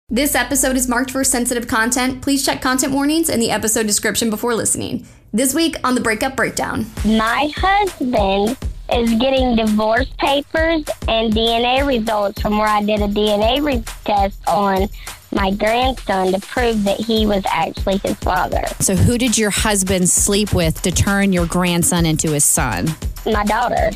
This episode is marked for sensitive content. Please check content warnings in the episode description before listening. This week on the Breakup Breakdown. My husband is getting divorce papers and DNA results from where I did a DNA test on my grandson to prove that he was actually his father. So who did your husband sleep with to turn your grandson into his son? My daughter.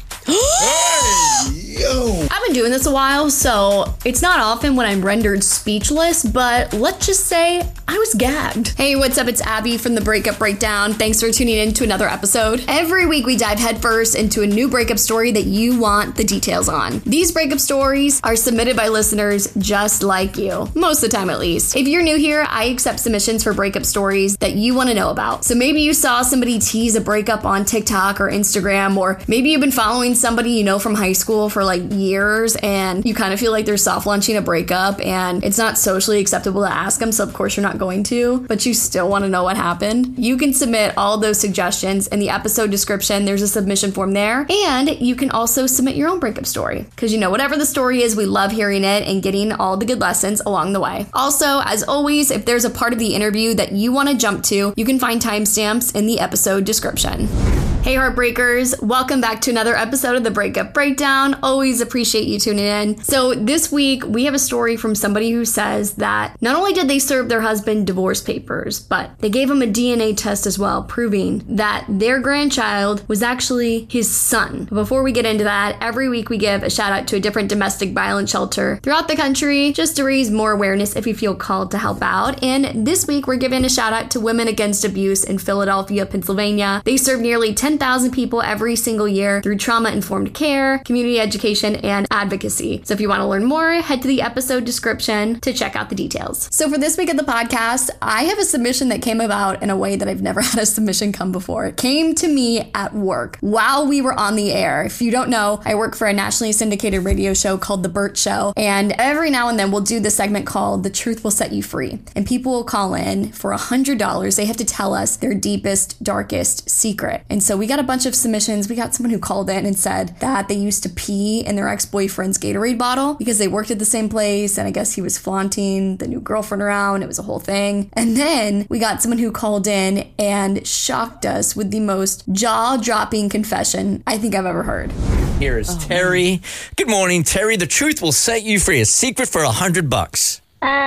I've been doing this a while, so it's not often when I'm rendered speechless, but let's just say I was gagged. Hey, what's up? It's Abby from the Breakup Breakdown. Thanks for tuning in to another episode. Every week we dive headfirst into a new breakup story that you want the details on. These breakup stories are submitted by listeners just like you, most of the time at least. If you're new here, I accept submissions for breakup stories that you want to know about. So maybe you saw somebody tease a breakup on TikTok or Instagram, or maybe you've been following somebody you know from high school for like years and you kind of feel like they're soft launching a breakup and it's not socially acceptable to ask them, so of course you're not going to, but you still want to know what happened. You can submit all those suggestions in the episode description. There's a submission form there, and you can also submit your own breakup story because, you know, whatever the story is, we love hearing it and getting all the good lessons along the way. Also, as always, if there's a part of the interview that you want to jump to, you can find timestamps in the episode description. Hey Heartbreakers, welcome back to another episode of the Breakup Breakdown. Always appreciate you tuning in. So this week we have a story from somebody who says that not only did they serve their husband divorce papers, but they gave him a DNA test as well, proving that their grandchild was actually his son. Before we get into that, every week we give a shout out to a different domestic violence shelter throughout the country just to raise more awareness if you feel called to help out. And this week we're giving a shout out to Women Against Abuse in Philadelphia, Pennsylvania. They serve nearly 10,000 people every single year through trauma-informed care, community education, and advocacy. So if you want to learn more, head to the episode description to check out the details. So for this week of the podcast, I have a submission that came about in a way that I've never had a submission come before. It came to me at work while we were on the air. If you don't know, I work for a nationally syndicated radio show called The Burt Show, and every now and then we'll do this segment called The Truth Will Set You Free. And people will call in for $100. They have to tell us their deepest, darkest secret. And so we got a bunch of submissions. We got someone who called in and said that they used to pee in their ex-boyfriend's Gatorade bottle because they worked at the same place, and I guess he was flaunting the new girlfriend around. It was a whole thing. And then we got someone who called in and shocked us with the most jaw-dropping confession I think I've ever heard. Here is Terry. Good morning, Terry. The truth will set you free. A secret for $100.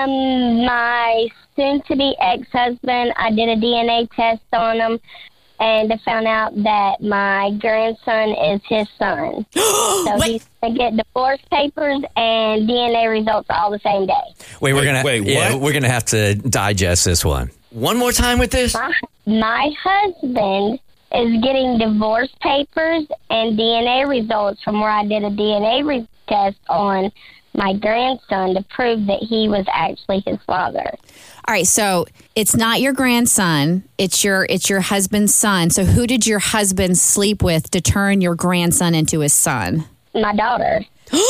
My soon-to-be ex-husband, I did a DNA test on him, and I found out that my grandson is his son. So he's going to get divorce papers and DNA results all the same day. Wait, we're going to have to digest this one. One more time with this? My husband is getting divorce papers and DNA results from where I did a DNA test on my grandson to prove that he was actually his father. All right, so it's not your grandson, it's your husband's son. So who did your husband sleep with to turn your grandson into his son? My daughter.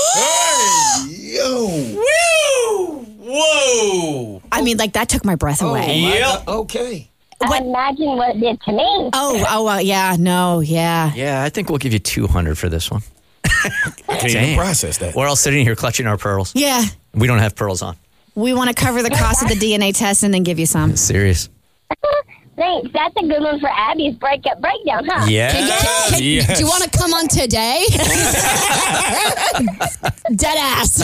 Whoa! I mean, like, that took my breath away. Yep. Okay. Imagine what it did to me. Yeah, I think we'll give you $200 for this one. I can't even process that. We're all sitting here clutching our pearls. Yeah. We don't have pearls on. We want to cover the cost of the DNA test and then give you some. Serious. Thanks. That's a good one for Abby's Breakup Breakdown, huh? Yeah. Do you want to come on today? Dead ass.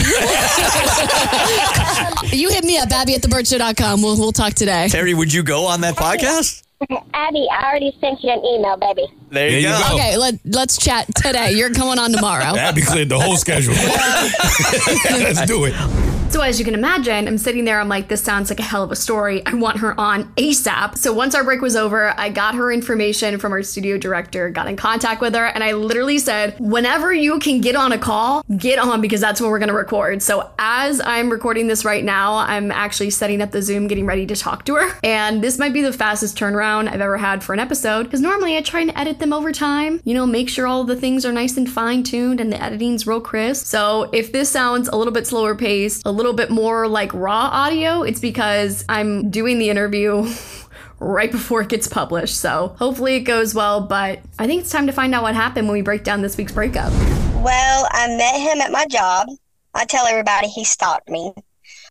You hit me up, Abby at theburtshow.com. We'll talk today. Terry, would you go on that podcast? Abby, I already sent you an email, baby. There you go. Okay, let's chat today. You're coming on tomorrow. Abby cleared the whole schedule. Let's do it. So as you can imagine, I'm sitting there, I'm like, this sounds like a hell of a story. I want her on ASAP. So once our break was over, I got her information from our studio director, got in contact with her, and I literally said, whenever you can get on a call, get on, because that's when we're going to record. So as I'm recording this right now, I'm actually setting up the Zoom, getting ready to talk to her. And this might be the fastest turnaround I've ever had for an episode, because normally I try and edit them over time, make sure all the things are nice and fine-tuned and the editing's real crisp. So if this sounds a little bit slower paced, a little bit more like raw audio, it's because I'm doing the interview right before it gets published. So hopefully it goes well, but I think it's time to find out what happened when we break down this week's breakup. Well, I met him at my job. I tell everybody he stalked me.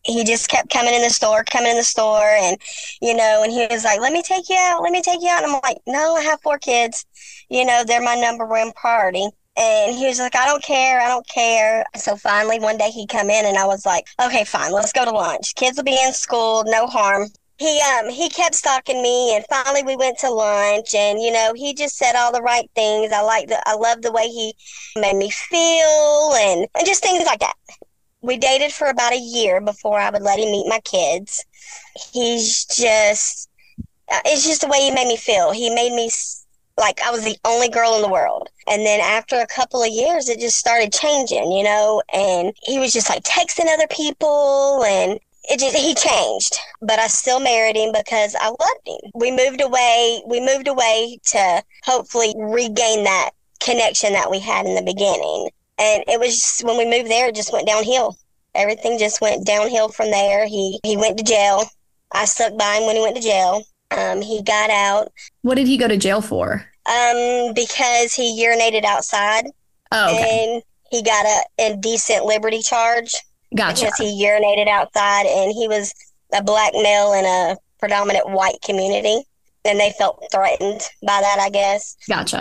he just kept coming in the store, and, and he was like, let me take you out. And I'm like, no, I have 4 kids. They're my number one priority. And he was like, I don't care. So finally, one day he come in and I was like, okay, fine, let's go to lunch. Kids will be in school, no harm. He kept stalking me, and finally we went to lunch, and, he just said all the right things. I love the way he made me feel and just things like that. We dated for about a year before I would let him meet my kids. It's just the way he made me feel. He made me like I was the only girl in the world. And then after a couple of years, it just started changing, and he was just like texting other people, and he changed. But I still married him because I loved him. We moved away to hopefully regain that connection that we had in the beginning. And it was just, when we moved there, it just went downhill. Everything just went downhill from there. He went to jail. I stuck by him when he went to jail. He got out. What did he go to jail for? Because he urinated outside. Oh, okay. And he got a indecent liberty charge. Gotcha. Because he urinated outside, and he was a black male in a predominant white community. And they felt threatened by that, I guess. Gotcha.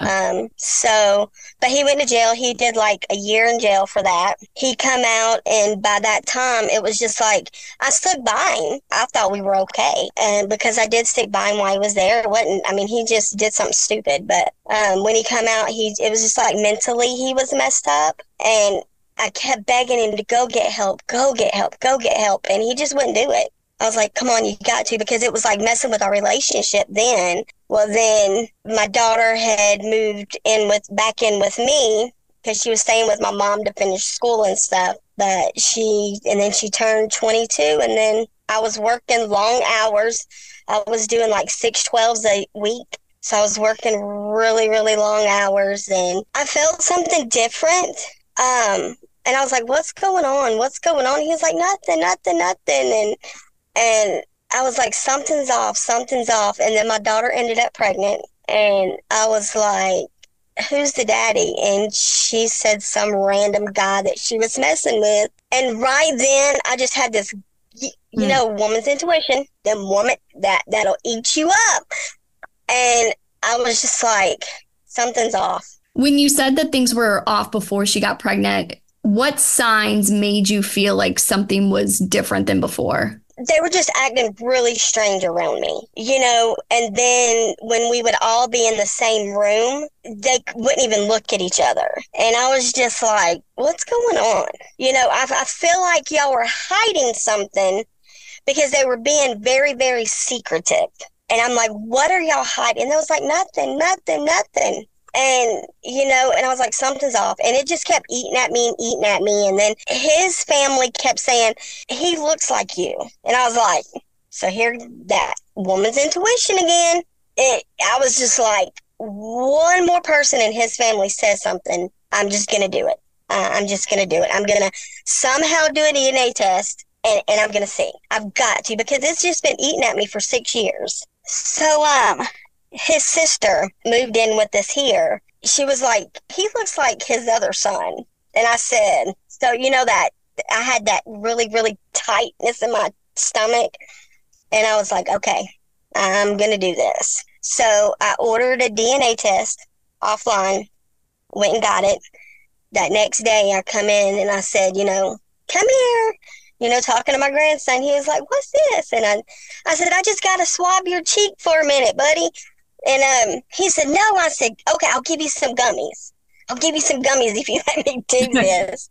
But he went to jail. He did like a year in jail for that. He come out, and by that time, it was just like, I stood by him. I thought we were okay. And because I did stick by him while he was there, he just did something stupid. But when he come out, it was just like mentally he was messed up. And I kept begging him to go get help. And he just wouldn't do it. I was like, come on, you got to, because it was like messing with our relationship then. Well, then my daughter had moved back in with me because she was staying with my mom to finish school and stuff. But then she turned 22, and then I was working long hours. I was doing like 6/12s a week. So I was working really, really long hours, and I felt something different. And I was like, what's going on? He was like, nothing. And I was like, something's off. And then my daughter ended up pregnant. And I was like, who's the daddy? And she said some random guy that she was messing with. And right then, I just had this, woman's intuition, the woman that'll eat you up. And I was just like, something's off. When you said that things were off before she got pregnant, what signs made you feel like something was different than before? They were just acting really strange around me, and then when we would all be in the same room, they wouldn't even look at each other. And I was just like, what's going on? I feel like y'all were hiding something because they were being very, very secretive. And I'm like, what are y'all hiding? And they was like, nothing. And, and I was like, something's off. And it just kept eating at me. And then his family kept saying, he looks like you. And I was like, so here, that woman's intuition again. I was just like, one more person in his family says something, I'm just going to do it. I'm just going to do it. I'm going to somehow do a DNA test, and I'm going to see. I've got to, because it's just been eating at me for 6 years. So, his sister moved in with us here. She was like, he looks like his other son. And I said, so that I had that really, really tightness in my stomach. And I was like, okay, I'm going to do this. So I ordered a DNA test offline, went and got it. That next day I come in and I said, come here. Talking to my grandson. He was like, what's this? And I said, I just got to swab your cheek for a minute, buddy. And he said, no. I said, okay, I'll give you some gummies. If you let me do this.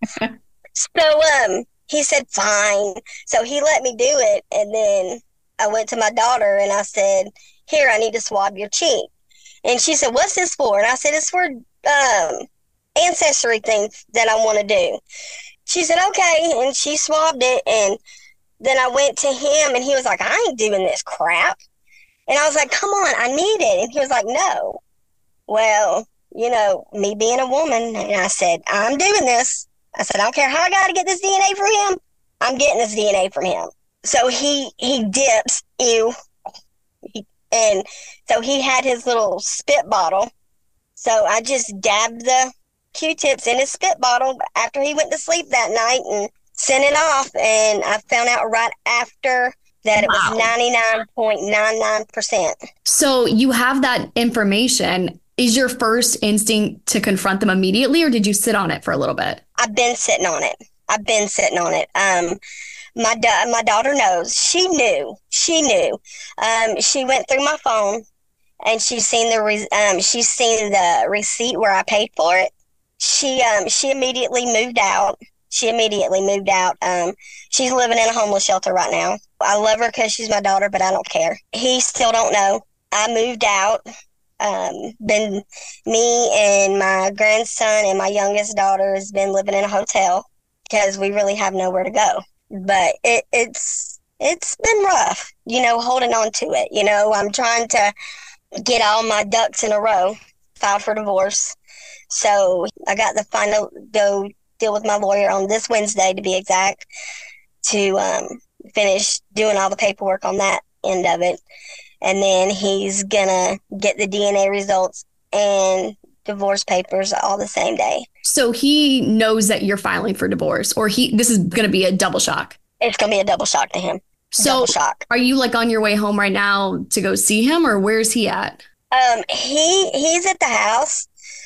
So he said, fine. So he let me do it. And then I went to my daughter and I said, here, I need to swab your cheek. And she said, what's this for? And I said, it's for ancestry things that I want to do. She said, okay. And she swabbed it. And then I went to him and he was like, I ain't doing this crap. And I was like, come on, I need it. And he was like, no. Well, me being a woman, and I said, I'm doing this. I said, I don't care how I got to get this DNA from him. I'm getting this DNA from him. So he dips, and so he had his little spit bottle. So I just dabbed the Q-tips in his spit bottle after he went to sleep that night and sent it off, and I found out right after that it was 99.99%. So you have that information. Is your first instinct to confront them immediately, or did you sit on it for a little bit? I've been sitting on it. My daughter knows. She knew. She went through my phone, and she's seen the receipt where I paid for it. She immediately moved out. She's living in a homeless shelter right now. I love her because she's my daughter, but I don't care. He still don't know. I moved out. Me and my grandson and my youngest daughter has been living in a hotel because we really have nowhere to go. But it's been rough, holding on to it. I'm trying to get all my ducks in a row, file for divorce. So I got the final go deal with my lawyer on this Wednesday, to be exact, to finish doing all the paperwork on that end of it. And then he's gonna get the DNA results and divorce papers all the same day. So he knows that you're filing for divorce, or this is gonna be a double shock? It's gonna be a double shock to him. So double shock. Are you on your way home right now to go see him, or where's he at? He's at the house.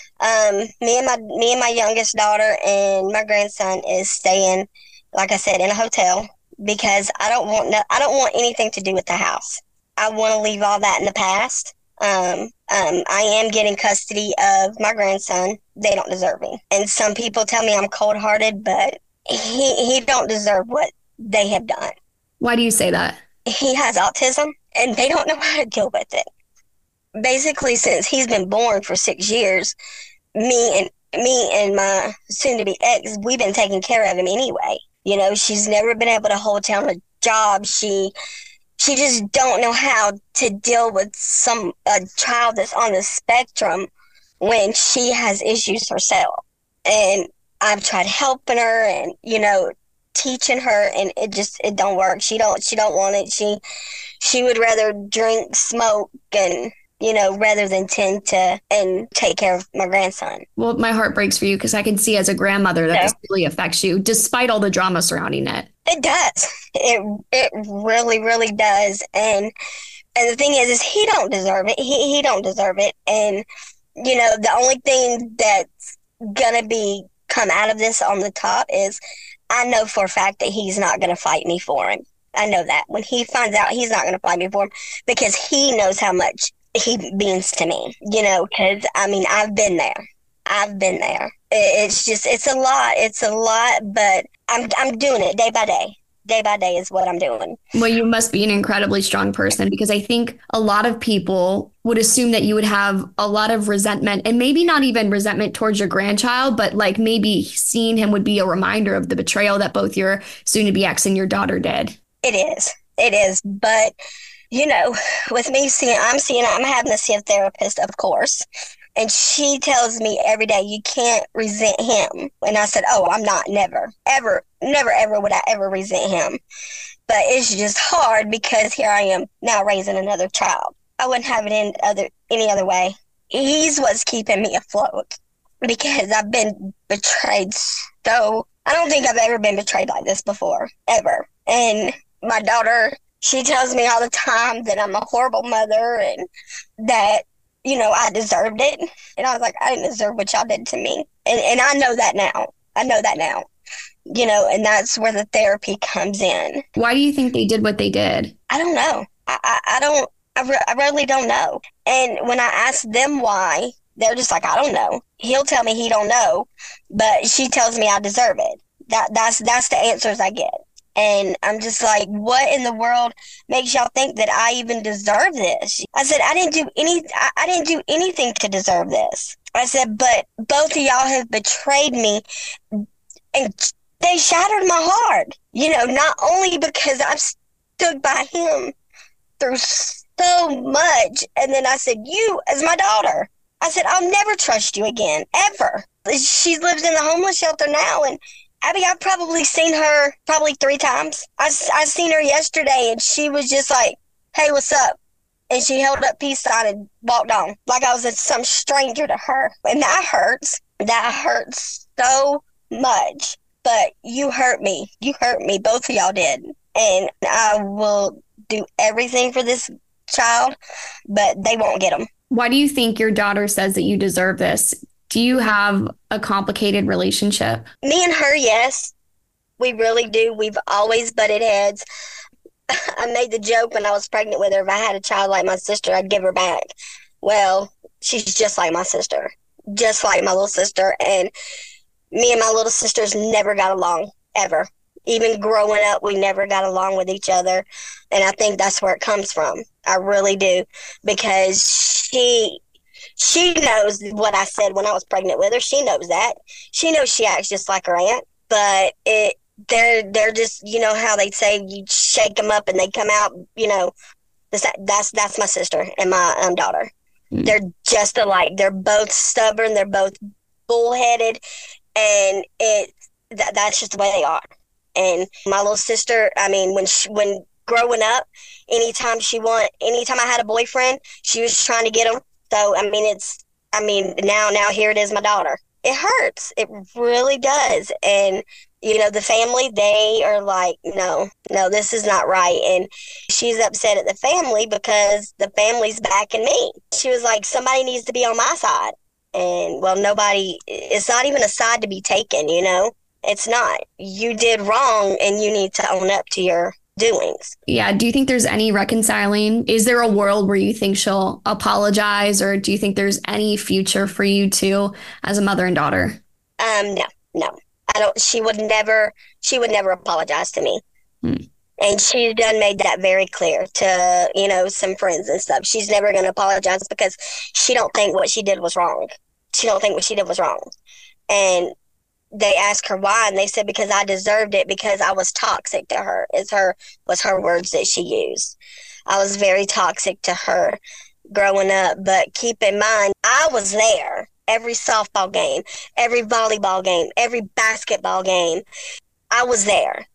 Me and my youngest daughter and my grandson is staying, like I said, in a hotel because I don't want anything to do with the house. I want to leave all that in the past. I am getting custody of my grandson. They don't deserve me. And some people tell me I'm cold-hearted, but he don't deserve what they have done. Why do you say that? He has autism, and they don't know how to deal with it. Basically, since he's been born for 6 years, me and my soon-to-be ex, we've been taking care of him anyway. She's never been able to hold down a job. She just don't know how to deal with a child that's on the spectrum when she has issues herself. And I've tried helping her and, teaching her, and it don't work. She don't want it. She would rather drink, smoke, and rather than tend to and take care of my grandson. Well, my heart breaks for you because I can see as a grandmother that this really affects you, despite all the drama surrounding it. It does. It really, really does. And the thing is he don't deserve it. He don't deserve it. And, the only thing that's going to come out of this on the top is I know for a fact that he's not going to fight me for him. I know that. When he finds out, he's not going to fight me for him because he knows how much he means to me, because I've been there. It's a lot, but I'm doing it day by day. Day by day is what I'm doing. Well, you must be an incredibly strong person, because I think a lot of people would assume that you would have a lot of resentment, and maybe not even resentment towards your grandchild, but maybe seeing him would be a reminder of the betrayal that both your soon-to-be ex and your daughter did. It is. But with me I'm having to see a therapist, of course. And she tells me every day, you can't resent him. And I said, I'm not, never, ever would I ever resent him. But it's just hard because here I am now raising another child. I wouldn't have it any other way. He's what's keeping me afloat because I've been betrayed. So I don't think I've ever been betrayed like this before, ever. And my daughter, she tells me all the time that I'm a horrible mother and that, I deserved it. And I was like, I didn't deserve what y'all did to me. And I know that now. And that's where the therapy comes in. Why do you think they did what they did? I don't know. I really don't know. And when I ask them why, they're just like, I don't know. He'll tell me he don't know, but she tells me I deserve it. That's the answers I get. And I'm just like, what in the world makes y'all think that I even deserve this? I said, I didn't do anything to deserve this. I said, but both of y'all have betrayed me and they shattered my heart. Not only because I've stood by him through so much. And then I said, you as my daughter, I said, I'll never trust you again, ever. She lives in the homeless shelter now, and Abby, I've probably seen her 3 times. I seen her yesterday, and she was just like, hey, what's up? And she held up peace sign and walked on like I was some stranger to her. And that hurts. That hurts so much but you hurt me. You hurt me. Both of y'all did. And I will do everything for this child, but they won't get them. Why do you think your daughter says that you deserve this? Do you have a complicated relationship? Me and her, yes. We really do. We've always butted heads. I made the joke when I was pregnant with her, if I had a child like my sister, I'd give her back. Well, she's just like my sister, just like my little sister. And me and my little sisters never got along, ever. Even growing up, we never got along with each other. And I think that's where it comes from. I really do. Because she knows what I said when I was pregnant with her. She knows that. She knows she acts just like her aunt. But they're just, you know how they say you shake them up and they come out, you know. That's my sister and my daughter. They're just alike. They're both stubborn. They're both bullheaded. And that's just the way they are. And my little sister, I mean, when growing up, anytime I had a boyfriend, she was trying to get him. So, now here it is, my daughter. It hurts. It really does. And, you know, the family, they are like, no, this is not right. And she's upset at the family because the family's backing me. She was like, somebody needs to be on my side. And, well, it's not even a side to be taken, you know. It's not. You did wrong, and you need to own up to your doings. Yeah. Do you think there's any reconciling? Is there a world where you think she'll apologize, or do you think there's any future for you two as a mother and daughter? No. I don't. She would never apologize to me. And she's done made that very clear to, you know, some friends and stuff. She's never going to apologize because she don't think what she did was wrong. And they asked her why, and they said because I deserved it because I was toxic to her. Was her words that she used. I was very toxic to her growing up. But keep in mind, I was there every softball game, every volleyball game, every basketball game. I was there.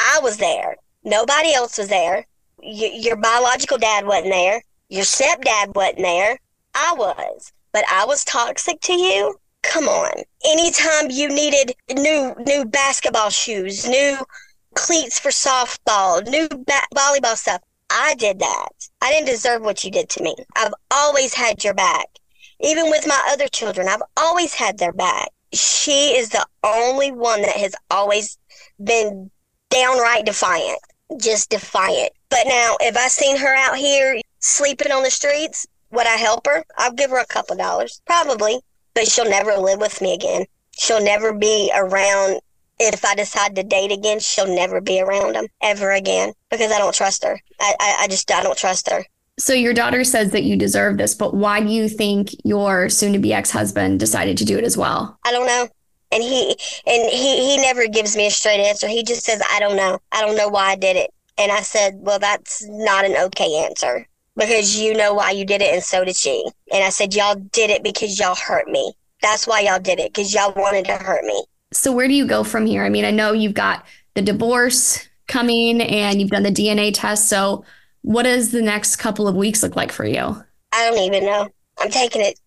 Nobody else was there. Your biological dad wasn't there. Your stepdad wasn't there. I was. But I was toxic to you? Come on. Anytime you needed new basketball shoes, new cleats for softball, new volleyball stuff, I did that. I didn't deserve what you did to me. I've always had your back. Even with my other children, I've always had their back. She is the only one that has always been downright defiant. Just defiant. But now, if I seen her out here sleeping on the streets, would I help her? I'll give her a couple dollars. Probably. But she'll never live with me again. She'll never be around. If I decide to date again, she'll never be around him ever again because I don't trust her. I don't trust her. So your daughter says that you deserve this, but why do you think your soon-to-be ex-husband decided to do it as well? I don't know. And he never gives me a straight answer. He just says, I don't know. I don't know why I did it. And I said, well, that's not an okay answer. Because you know why you did it, and so did she. And I said, y'all did it because y'all hurt me. That's why y'all did it, because y'all wanted to hurt me. So where do you go from here? I mean, I know you've got the divorce coming and you've done the DNA test. So what does the next couple of weeks look like for you? I don't even know. I'm taking it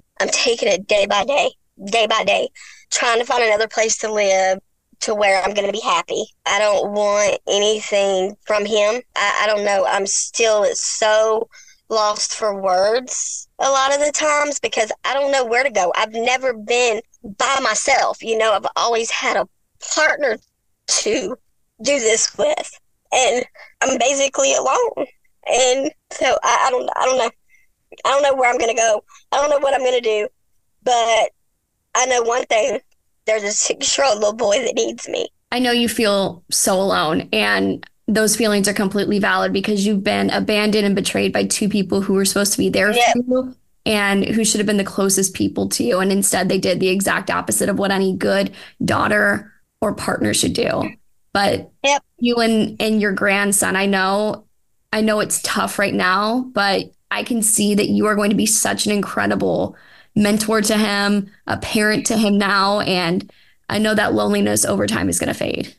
day by day, trying to find another place to live to where I'm going to be happy. I don't want anything from him. I don't know. I'm still so lost for words a lot of the times because I don't know where to go. I've never been by myself. You know, I've always had a partner to do this with. And I'm basically alone. And so I don't know. I don't know where I'm going to go. I don't know what I'm going to do. But I know one thing. There's a 6-year-old little boy that needs me. I know you feel so alone, and those feelings are completely valid because you've been abandoned and betrayed by two people who were supposed to be there for you and who should have been the closest people to you. And instead, they did the exact opposite of what any good daughter or partner should do. But you and your grandson, I know it's tough right now, but I can see that you are going to be such an incredible mentor to him, a parent to him now, and I know that loneliness over time is going to fade.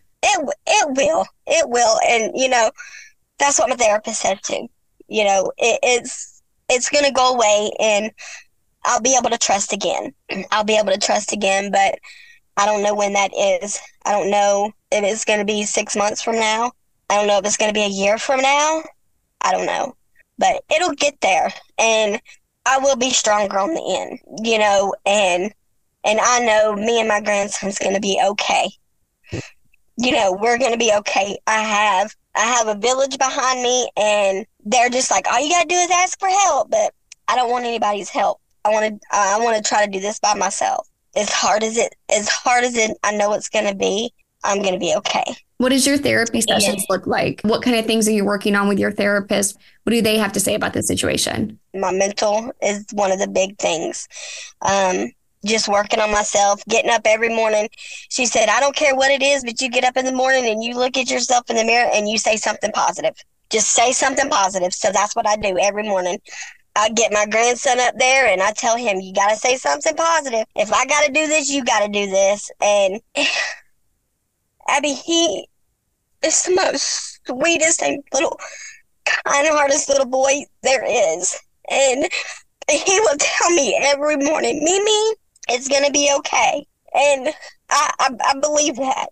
It will, and you know that's what my therapist said too. You know, it's going to go away, and I'll be able to trust again. But I don't know when that is. I don't know if it's going to be 6 months from now. I don't know if it's going to be a year from now. I don't know. But it'll get there. And I will be stronger on the end, you know, and I know me and my grandson's going to be okay. You know, we're going to be okay. I have a village behind me, and they're just like, all you got to do is ask for help. But I don't want anybody's help. I want to try to do this by myself. As hard as it I know it's going to be, I'm going to be okay. What does your therapy sessions look like? What kind of things are you working on with your therapist? What do they have to say about the situation? My mental is one of the big things. Just working on myself, getting up every morning. She said, I don't care what it is, but you get up in the morning and you look at yourself in the mirror and you say something positive. Just say something positive. So that's what I do every morning. I get my grandson up there and I tell him, you got to say something positive. If I got to do this, you got to do this. And Abby, he is the most sweetest and little kind-hearted little boy there is. And he will tell me every morning, Mimi, it's going to be okay. And I believe that.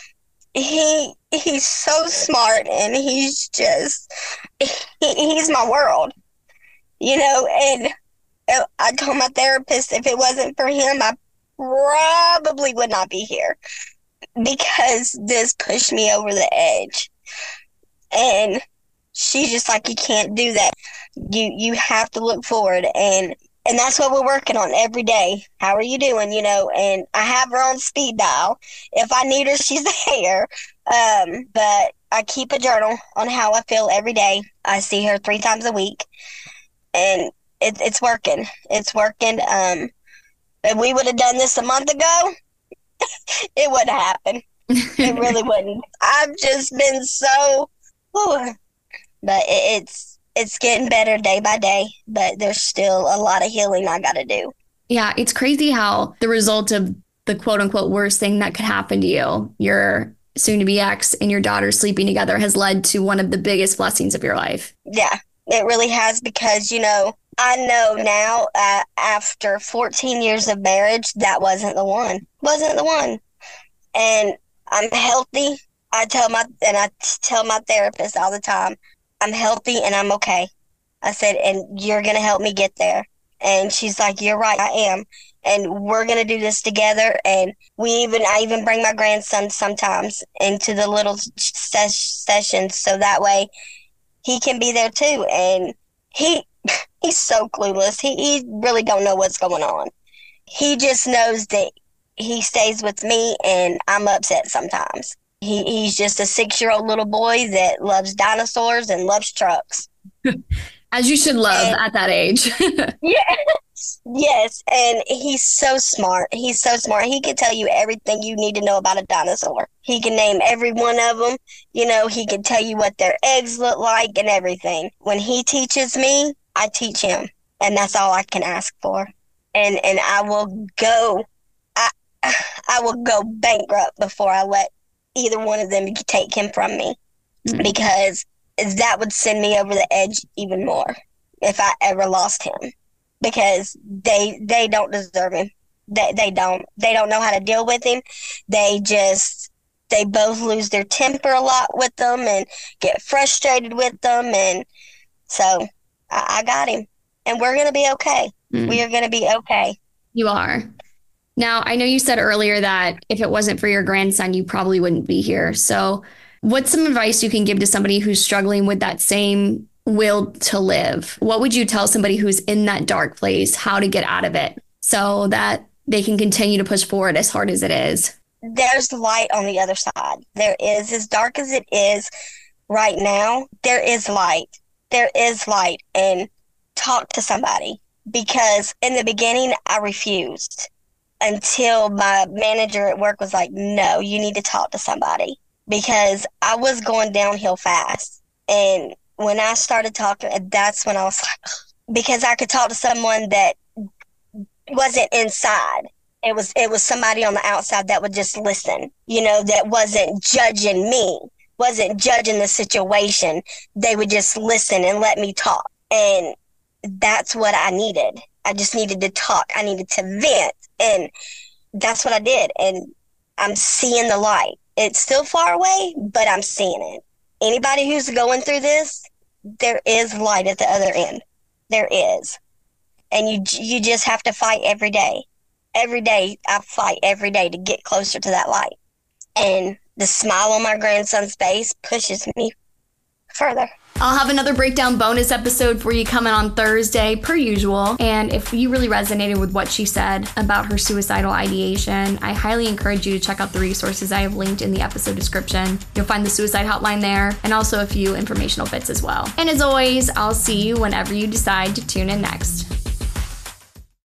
He's so smart, and he's my world. You know, and I told my therapist if it wasn't for him, I probably would not be here, because this pushed me over the edge. And she's just like, you can't do that. You have to look forward. And that's what we're working on every day. How are you doing? You know, and I have her on speed dial. If I need her, she's there. But I keep a journal on how I feel every day. I see her 3 times a week. And it's working. It's working. If we would have done this a month ago, it wouldn't happen. It really wouldn't. I've just been so, but it's getting better day by day. But there's still a lot of healing I got to do. Yeah, it's crazy how the result of the quote unquote worst thing that could happen to you, your soon to be ex and your daughter sleeping together, has led to one of the biggest blessings of your life. Yeah. It really has, because, you know, I know now after 14 years of marriage, that wasn't the one. Wasn't the one. And I'm healthy. I tell my therapist all the time, I'm healthy and I'm okay. I said, and you're going to help me get there. And she's like, you're right, I am. And we're going to do this together. And I even bring my grandson sometimes into the little sessions, so that way he can be there too. And he's so clueless. He really don't know what's going on. He just knows that he stays with me and I'm upset sometimes. He's just a 6-year-old little boy that loves dinosaurs and loves trucks. As you should love at that age. Yes. And he's so smart. He's so smart. He can tell you everything you need to know about a dinosaur. He can name every one of them. You know, he can tell you what their eggs look like and everything. When he teaches me, I teach him. And that's all I can ask for. And I will go, I will go bankrupt before I let either one of them take him from me. Mm-hmm. Because that would send me over the edge even more if I ever lost him. Because they don't deserve him. They don't know how to deal with him. They both lose their temper a lot with them and get frustrated with them. And so I got him, and we're going to be okay. Mm. We are going to be okay. You are. Now, I know you said earlier that if it wasn't for your grandson, you probably wouldn't be here. So what's some advice you can give to somebody who's struggling with that same will to live? What would you tell somebody who's in that dark place, how to get out of it so that they can continue to push forward as hard as it is? There's light on the other side. There is, as dark as it is right now, there is light. There is light. And talk to somebody, because in the beginning I refused until my manager at work was like, no, you need to talk to somebody, because I was going downhill fast. And when I started talking, that's when I was like, because I could talk to someone that wasn't inside. It was somebody on the outside that would just listen, you know, that wasn't judging me, wasn't judging the situation. They would just listen and let me talk. And that's what I needed. I just needed to talk. I needed to vent. And that's what I did. And I'm seeing the light. It's still far away, but I'm seeing it. Anybody who's going through this, there is light at the other end. There is. And you just have to fight every day. Every day, I fight every day to get closer to that light. And the smile on my grandson's face pushes me further. I'll have another breakdown bonus episode for you coming on Thursday, per usual. And if you really resonated with what she said about her suicidal ideation, I highly encourage you to check out the resources I have linked in the episode description. You'll find the suicide hotline there and also a few informational bits as well. And as always, I'll see you whenever you decide to tune in next.